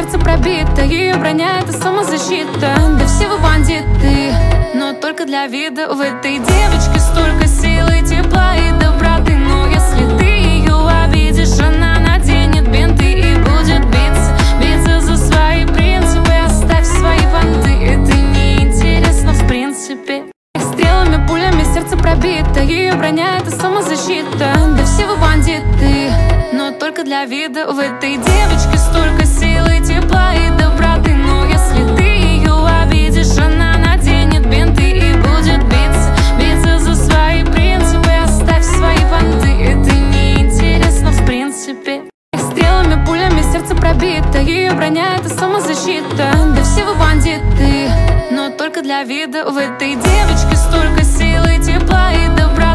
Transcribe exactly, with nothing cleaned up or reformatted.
сердце пробито, ее броня — это самозащита. Да все вы бандиты, но только для вида. В этой девочке столько силы, тепла и доброты. Но если ты ее обидишь, она наденет бинты и будет биться, биться за свои принципы. Оставь свои понты, это неинтересно в принципе. Стрелами, пулями сердце пробито, ее броня — это самозащита. Да все вы бандиты, но только для вида. В этой девочке столько силы, тепла и доброты. Но если ты ее обидишь, она наденет бинты и будет биться, биться за свои принципы. Оставь свои понты, это неинтересно в принципе. Стрелами, пулями сердце пробито, ее броня — это самозащита. Да все вы бандиты, но только для вида. В этой девочке столько силы, тепла и доброты.